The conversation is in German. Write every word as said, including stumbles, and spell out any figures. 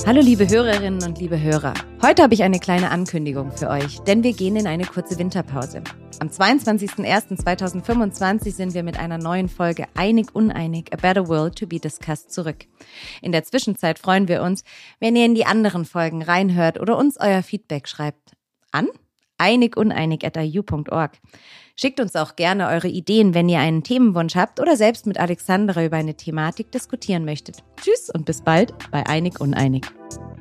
Hallo liebe Hörerinnen und liebe Hörer. Heute habe ich eine kleine Ankündigung für euch, denn wir gehen in eine kurze Winterpause. Am zweiundzwanzigsten ersten zweitausendfünfundzwanzig sind wir mit einer neuen Folge Einig Uneinig, A Better World to be Discussed zurück. In der Zwischenzeit freuen wir uns, wenn ihr in die anderen Folgen reinhört oder uns euer Feedback schreibt. An einiguneinig at i u punkt org. Schickt uns auch gerne eure Ideen, wenn ihr einen Themenwunsch habt oder selbst mit Alexandra über eine Thematik diskutieren möchtet. Tschüss und bis bald bei Einig Uneinig.